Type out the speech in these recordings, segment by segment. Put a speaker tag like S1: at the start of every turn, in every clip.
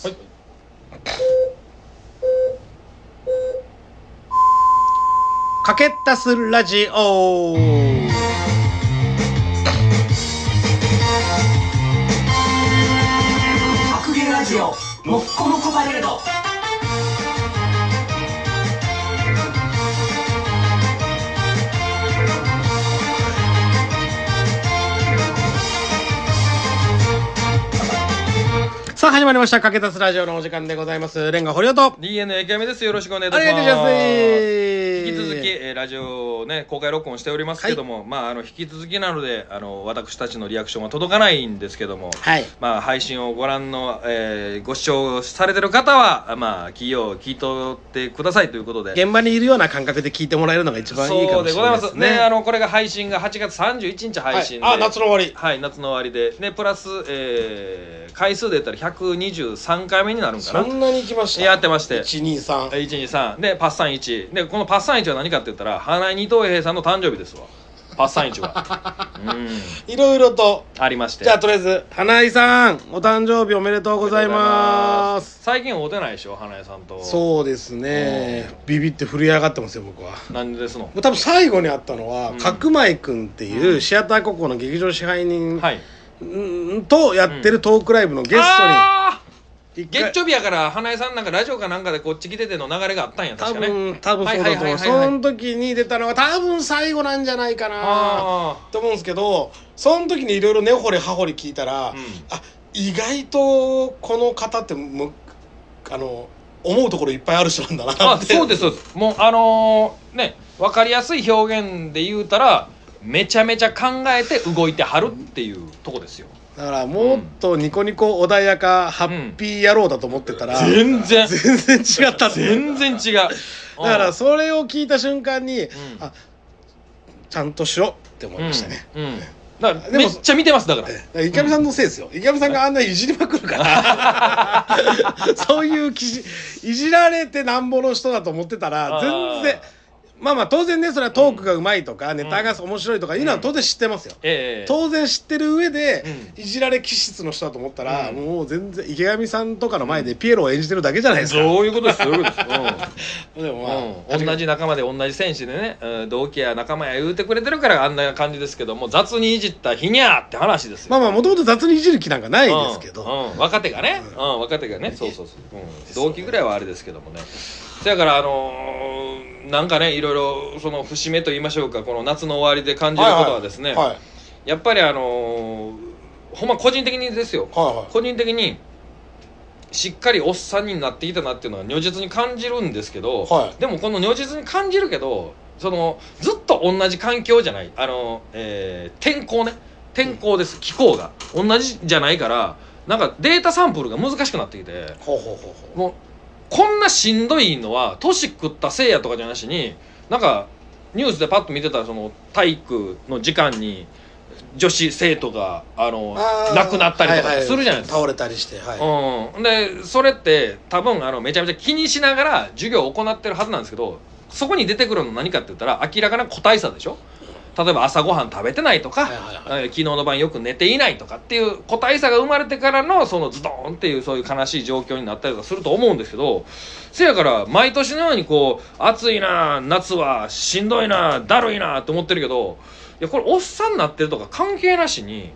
S1: 。はい。
S2: かけたすラジオ。
S3: 白芸ラジオもっこもこパレード。
S2: さあ始まりましたかけたすラジオのお時間でございます。レンガ堀尾と
S1: DNA 極めです。よろしくお願いいたします。
S2: お願いいたします。
S1: 引き続き、ラジオね公開録音しておりますけども、まあ引き続きなので私たちのリアクションは届かないんですけども、
S2: はい、
S1: まあ配信をご覧の、ご視聴されてる方はまあ聞いとってくださいということで、
S2: 現場にいるような感覚で聞いてもらえるのが一番いいかもしれないですね。
S1: そうでございますね。これが配信が8月31日配信で、
S2: はい、夏の終わり、
S1: はい、夏の終わりで、ね、プラス、回数で言ったら123回目になるんかな。
S2: そんなに行きました。
S1: やってまして、
S2: 123
S1: でパッサン1で、このパッサン1は何かって言ったら花井二等兵さんの誕生日ですわ。パッサン1は
S2: いろいろと
S1: ありまして、
S2: じゃあとりあえず花井さんお誕生日おめでとうございます。
S1: 最近会うてないでしょ花井さんと。
S2: そうですね、ビビって震え上がってますよ僕は。
S1: なんでですの。
S2: 多分最後に会ったのは、角舞くんっていうシアターココの劇場支配人、
S1: はい、
S2: とやってるトークライブのゲストに、
S1: 月曜日やから花江さんなんかラジオかなんかでこっち来てての流れがあったんや確かね。
S2: 多分そうだと思う。その時に出たのが多分最後なんじゃないかなと思うんですけど、その時にいろいろ根掘り葉掘り聞いたら、意外とこの方って思うところいっぱいある人なんだなって。
S1: そうです。もうね、分かりやすい表現で言うたらめちゃめちゃ考えて動いてはるっていうとこですよ。
S2: だからもっとニコニコ穏やかハッピー野郎だと思ってたら、
S1: 全然
S2: 違った。
S1: 全然違う。
S2: だからそれを聞いた瞬間に、ちゃんとしろって思いましたね。
S1: だからめっちゃ見てます。だから
S2: 池上さんのせいですよ。池上さんがあんないじりまくるからそういういじられてなんぼの人だと思ってたら全然。まあ当然ね、それはトークがうまいとか、ネタが面白いとかいうのは当然知ってますよ。当然知ってる上で、いじられ気質の人だと思ったら、もう全然池上さんとかの前でピエロを演じてるだけじゃないですか。
S1: そういうことです。そういうことです。
S2: でも
S1: 同じ仲間で同じ選手でね、同期や仲間や言うてくれてるからあんな感じですけども、雑にいじった日にゃーって話ですよ。
S2: もともと雑にいじる気なんかないですけど、
S1: 若手がね、そう、同期ぐらいはあれですけどもね。そやからなんかね、いろいろその節目と言いましょうか、この夏の終わりで感じることはですね、やっぱりほんま個人的にですよ、個人的にしっかりおっさんになってきたなっていうのは如実に感じるんですけど、でもこの如実に感じるけど、ずっと同じ環境じゃない、天候です。気候が同じじゃないから、なんかデータサンプルが難しくなってきて、もうこんなしんどいのは年食ったせいやとかじゃなしに、なんかニュースでパッと見てたら、その体育の時間に女子生徒が亡くなったりとかするじゃないですか。
S2: 倒れたりして、
S1: でそれって多分めちゃめちゃ気にしながら授業を行ってるはずなんですけど、そこに出てくるの何かって言ったら明らかな個体差でしょ。例えば朝ごはん食べてないとか、昨日の晩よく寝ていないとかっていう個体差が生まれてからのそのズドーンっていうそういう悲しい状況になったりとかすると思うんですけど、せやから毎年のようにこう暑いな、夏はしんどいな、だるいなって思ってるけど、いやこれおっさんになってるとか関係なしに、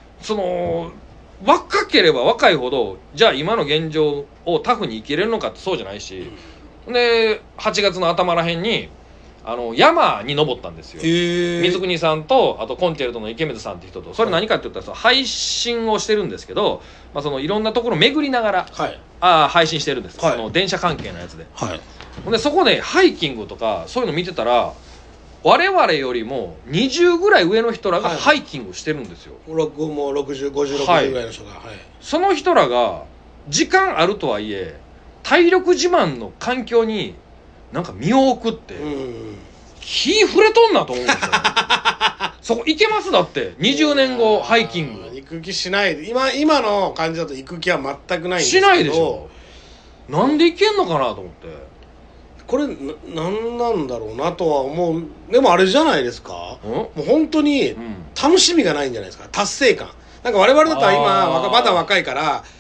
S1: 若ければ若いほどじゃあ今の現状をタフに生きれるのかってそうじゃないし、で8月の頭らへんに山に登ったんですよ。水国さんとあとコンチェルトの池水さんって人と。それ何かって言ったら配信をしてるんですけど、いろんなところ巡りながら、配信してるんです、電車関係のやつで。でそこでハイキングとかそういうの見てたら、我々よりも20ぐらい上の人らがハイキングしてるんですよ。
S2: もう60、50、60ぐらいの人が、
S1: その人らが時間あるとはいえ体力自慢の環境になんか身を置くって、気触れとんなと思うんですよそこ行けます？だって20年後ハイキング
S2: 行く気しない。今の感じだと行く気は全くないんですけど。
S1: しないでしょ。なんで行けんのかなと思って。
S2: これなんなんだろうなとは思う。でもあれじゃないですか、もう本当に楽しみがないんじゃないですか、達成感。なんか我々だったら今まだ若いから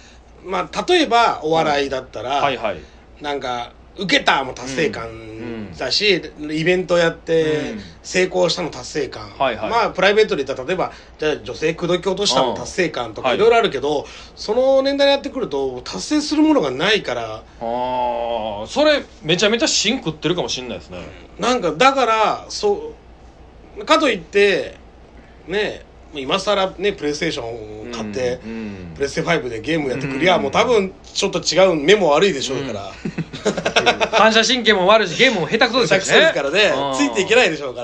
S2: まあ例えばお笑いだったら、
S1: はいはい、
S2: なんか受けたも達成感だし、イベントやって成功したの達成感、
S1: はいはい、
S2: まあプライベートで言ったら例えばじゃあ女性口説き落としたの達成感とかいろいろあるけど、その年代にやってくると達成するものがないから、
S1: それめちゃめちゃ芯食ってるかもしれないですね。
S2: なんかだからそうかといってね、今更ねプレイステーションを買って、プレステ5でゲームやってくりゃ、もう多分ちょっと違う、目も悪いでしょうから、
S1: 反射神経も悪いしゲームも下手くそですよね。
S2: からね、ついていけないでしょうから。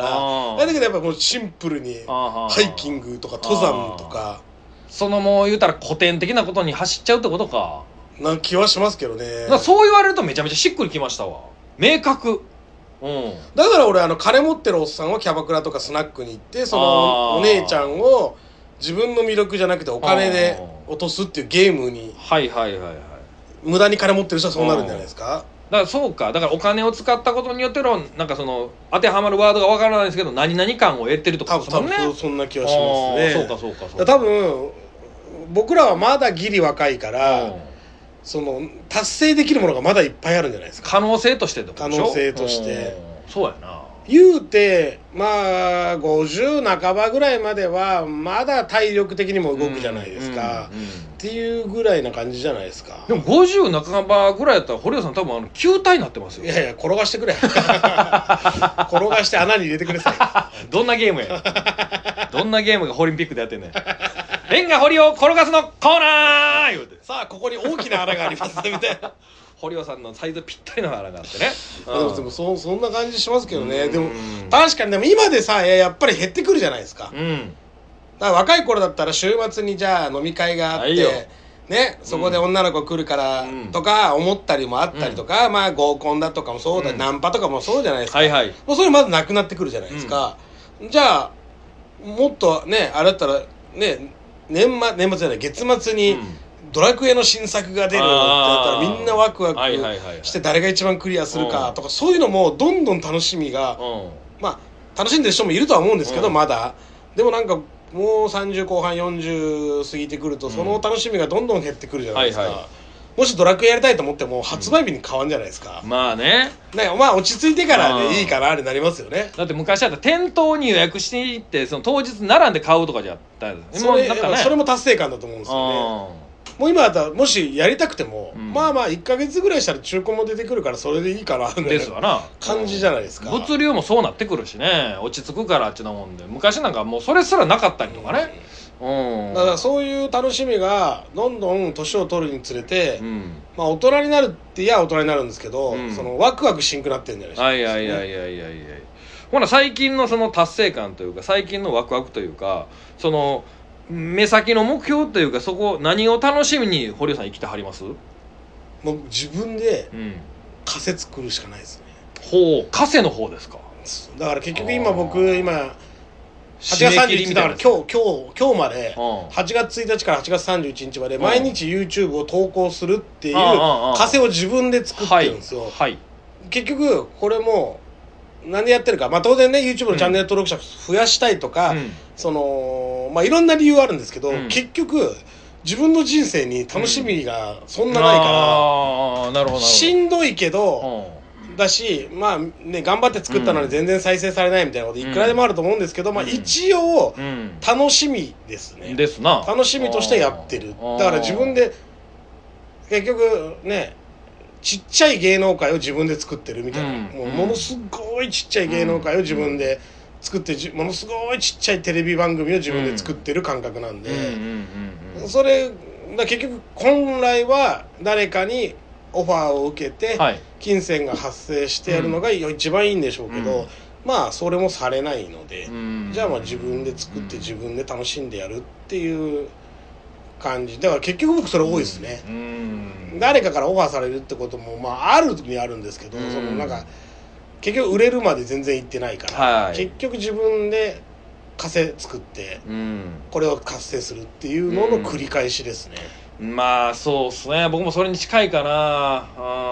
S2: だけどやっぱもうシンプルにハイキングとか登山とか、
S1: そのもう言うたら古典的なことに走っちゃうってことか
S2: な気はしますけどね。
S1: そう言われるとめちゃめちゃしっくりきましたわ。明確。
S2: だから俺金持ってるおっさんはキャバクラとかスナックに行って、そのお姉ちゃんを自分の魅力じゃなくてお金で落とすっていうゲームに、無駄に金持ってる人はそうなるんじゃないですか。
S1: だからそうか、だからお金を使ったことによってのなんかその当てはまるワードがわからないですけど、何々感を得てるとかですもんね。
S2: 多分そんな気はしますね。
S1: そうか
S2: 多分僕らはまだギリ若いから、その達成できるものがまだいっぱいあるんじゃないですか。
S1: 可能性としてってことでしょ。
S2: 可能性として
S1: そうやな。
S2: 言うてまあ50半ばぐらいまではまだ体力的にも動くじゃないですか、っていうぐらいな感じじゃないですか。
S1: でも50半ばぐらいやったら堀尾さん多分球体になってますよ。
S2: いや転がしてくれ転がして穴に入れてくれさい
S1: どんなゲームやどんなゲームがオリンピックでやってんねんレンガ堀を転がすのコーナー言うて、
S2: さあここに大きな穴がありますみたいな
S1: 堀尾さんのサイズぴったりの穴があってね、
S2: でもそんな感じしますけどね。でも確かにでも今でさやっぱり減ってくるじゃないですか。だから若い頃だったら週末にじゃあ飲み会があってね、そこで女の子来るからとか思ったりもあったりとか、まあ合コンだとかもそうだ、ナンパとかもそうじゃないですか。もうそれまずなくなってくるじゃないですか。じゃあもっとねあれだったらね、年末じゃない月末にドラクエの新作が出るってなったらみんなワクワクして誰が一番クリアするかとか、そういうのもどんどん楽しみが、まあ楽しんでる人もいるとは思うんですけど、まだでもなんかもう30後半40過ぎてくるとその楽しみがどんどん減ってくるじゃないですか。もしドラクエやりたいと思っても発売日に変わるんじゃないですか。
S1: まあね、
S2: まあ落ち着いてからでいいかなってなりますよね。
S1: だって昔だったら店頭に予約していってその当日並んで買うとかじゃったんですね。
S2: それも達成感だと思うんですよね。もう今だったらもしやりたくても、まあ1ヶ月ぐらいしたら中古も出てくるからそれでいいかなみたいな感じじゃないですか。
S1: 物流もそうなってくるしね、落ち着くからあっちなもんで、昔なんかもうそれすらなかったりとかね。
S2: だからそういう楽しみがどんどん年を取るにつれて、まあ大人になるっていや大人になるんですけど、そのワクワクしんくなってるんじゃないですか。
S1: ほら最近のその達成感というか最近のワクワクというか、その目先の目標というか、そこ何を楽しみに堀尾さん生きてはります？
S2: もう自分で枷作るしかないですね。
S1: ほう、枷の方ですか。
S2: だから結局僕8月31日だから今日まで8月1日から8月31日まで毎日 YouTube を投稿するっていう枷を自分で作ってるんですよ。結局これも何でやってるか、まあ当然ね YouTube のチャンネル登録者増やしたいとか、そのまあいろんな理由はあるんですけど、結局自分の人生に楽しみがそんなないから、しんどいけどだし、まあね頑張って作ったのに全然再生されないみたいなこといくらでもあると思うんですけど、まあ一応楽しみですね。楽しみとしてやってる。だから自分で結局ね、ちっちゃい芸能界を自分で作ってるみたいな、ものすごいちっちゃい芸能界を自分で作って、ものすごいちっちゃいテレビ番組を自分で作ってる感覚なんで、それだ結局本来は誰かにオファーを受けて金銭が発生してやるのが一番いいんでしょうけど、まあそれもされないので、じゃあまあ自分で作って自分で楽しんでやるっていう感じだから結局僕それ多いですね。誰かからオファーされるってこともまああるにあるんですけど、そのなんか結局売れるまで全然いってないから、結局自分で枷作って、これを達成するっていうのの繰り返しですね。
S1: まあそうっすね、僕もそれに近いかな。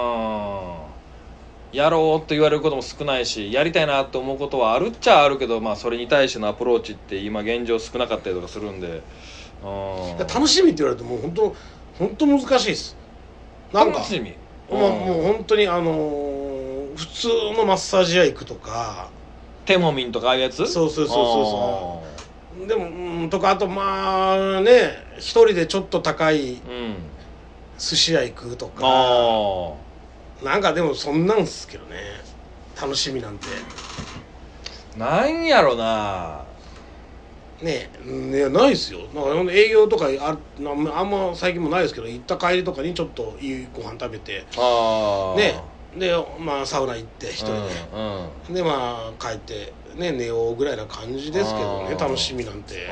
S1: やろうと言われることも少ないし、やりたいなと思うことはあるっちゃあるけど、まあそれに対してのアプローチって今現状少なかったりとかするんで、
S2: 楽しみって言われるともう本当難しいです。なんか
S1: 楽しみ、
S2: もう本当に普通のマッサージ屋行くとか、
S1: テモミンとかああいうやつ、
S2: そうでもとか、あとまあね一人でちょっと高い寿司屋行くとか、なんかでもそんなんすけどね、楽しみなんて
S1: なんやろな
S2: ねえ、ないですよ。なんか営業とかあんま最近もないですけど、行った帰りとかにちょっといいご飯食べてね、でまあサウナ行って一人で、でまあ帰ってね寝ようぐらいな感じですけどね、楽しみなんて。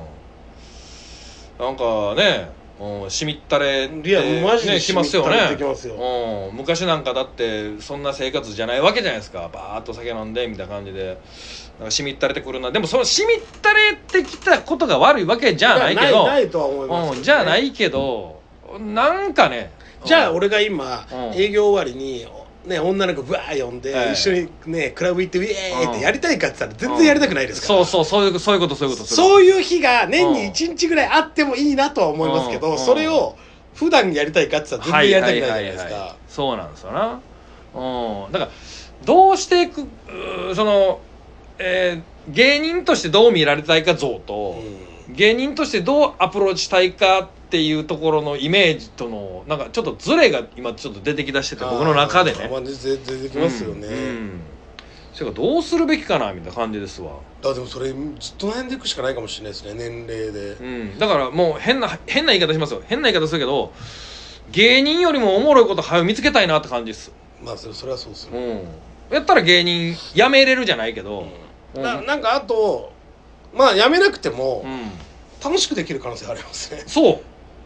S1: なんかね、しみったれって
S2: いやマジで
S1: きますよね。昔なんかだってそんな生活じゃないわけじゃないですか。バーッと酒飲んでみたいな感じでなんかしみったれてくるな。でもそのしみったれてきたことが悪いわけじゃないけど、
S2: ないとは思いますけどね、
S1: じゃないけどなんかね、
S2: じゃあ俺が今営業終わりにね、女の子ブワー呼んで、一緒にねクラブ行ってウェーイってやりたいかって言ったら全然やりたくないですから、
S1: そういうこと
S2: そういう日が年に1日ぐらいあってもいいなとは思いますけど、それを普段やりたいかって言ったら全然やりたくないじゃないですか。
S1: そうなんですよな。だからどうしていくその、芸人としてどう見られたいか像と、芸人としてどうアプローチしたいかっていうところのイメージとのなんかちょっとズレが今ちょっと出てきだしてて、僕の中でね
S2: 出てきますよね。
S1: それからどうするべきかなみたいな感じですわ。
S2: でもそれずっと悩んでいくしかないかもしれないですね、年齢で。
S1: だからもう変な言い方しますよ。変な言い方するけど、芸人よりもおもろいこと早く見つけたいなって感じです。
S2: まあそれはそうですよ、
S1: やったら芸人やめれるじゃないけど、
S2: なんかあとまあやめなくても、楽しくできる可能性ありますね。そう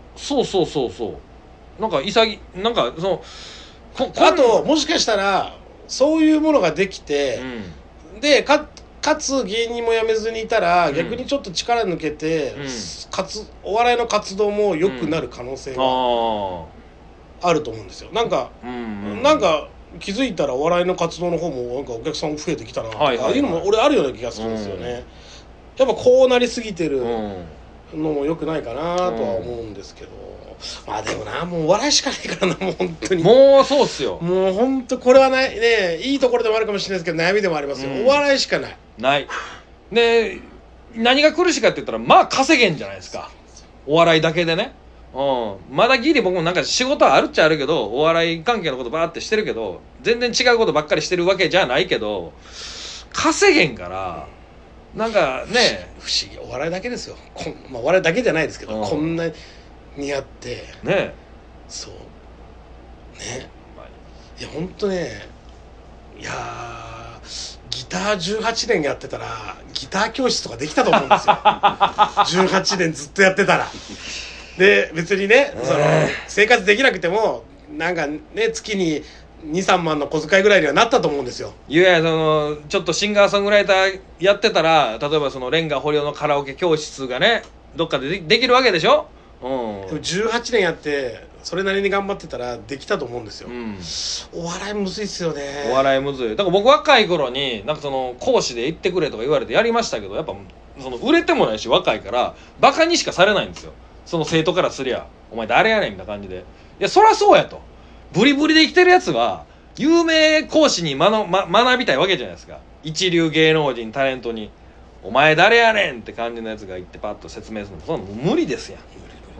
S1: なんかなんかその
S2: あともしかしたらそういうものができて、でかつ芸人も辞めずにいたら、逆にちょっと力抜けて、お笑いの活動も良くなる可能性があると思うんですよ。なんか気づいたらお笑いの活動の方もなんかお客さん増えてきたなとかいうのも俺あるような気がするんですよね。やっぱこうなりすぎてるのも良くないかなとは思うんですけど、まあでもな、もう笑いしかないからな、もう本当に
S1: もうそうっすよ。
S2: もう本当これはないね、いいところでもあるかもしれないですけど悩みでもありますよ、お笑いしかない
S1: で、何が苦しいかって言ったらまあ稼げんじゃないですか、お笑いだけでね。まだギリ僕もなんか仕事はあるっちゃあるけど、お笑い関係のことバーってしてるけど、全然違うことばっかりしてるわけじゃないけど、稼げんからなんかね、
S2: 不思議、お笑いだけですよ。お笑いだけじゃないですけど、こんなにあって
S1: ね、
S2: そうね、いや本当ね、いやギター18年やってたらギター教室とかできたと思うんですよ18年ずっとやってたら。で別にね、その生活できなくてもなんかね、月に2,3 万の小遣いぐらいにはなったと思うんですよ。
S1: いやいや、そのちょっとシンガーソングライターやってたら、例えばそのレンガ堀尾のカラオケ教室がねどっかで できるわけでしょ。
S2: でも18年やってそれなりに頑張ってたらできたと思うんですよ、お笑いむずいっすよね。
S1: お笑いむずい。だから僕若い頃になんかその講師で行ってくれとか言われてやりましたけど、やっぱその売れてもないし若いからバカにしかされないんですよ、その生徒からすりゃ。お前誰やねんみたいな感じで。いやそりゃそうやと、ブリブリで生きてるやつは有名講師に学びたいわけじゃないですか。一流芸能人タレントにお前誰やねんって感じのやつが行ってパッと説明するの、そんなの無理ですやん。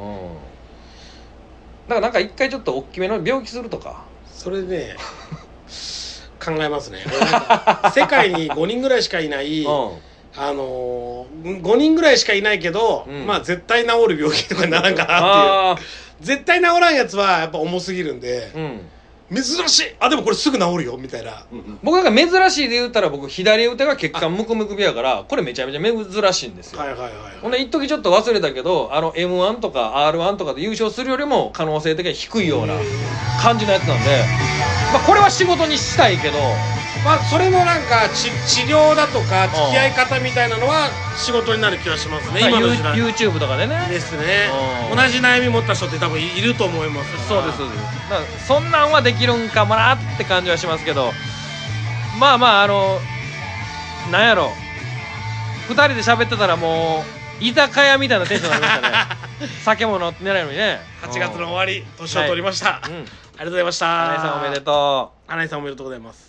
S1: だからなんか一回ちょっと大きめの病気するとか、
S2: それね考えますね。世界に5人ぐらいしかいない、5人ぐらいしかいないけど、まあ絶対治る病気とかにならんかなっていう。絶対治らんやつはやっぱ重すぎるんで、珍しい、でもこれすぐ治るよみたいな、
S1: 僕なんか珍しいで言ったら、僕左腕が血管ムクムク病やから、これめちゃめちゃ珍しいんですよ。ほんで一時ちょっと忘れたけど、M1 とか R1 とかで優勝するよりも可能性的に低いような感じのやつなんで、これは仕事にしたいけど、
S2: それのなんか治療だとか付き合い方みたいなのは仕事になる気がしますね、今の時代。
S1: YouTube とかでね
S2: ですね。同じ悩み持った人って多分いると思います。
S1: そうです、そうです。だからそんなんはできるんかもなって感じはしますけど、なんやろ、2人で喋ってたらもう居酒屋みたいなテンションになりましたね酒も飲ってないのにね。
S2: 8月の終わり年を取りました、
S1: うん。
S2: ありがとうございました。
S1: 花井さんおめでとう。
S2: 花井さんおめでとうございます。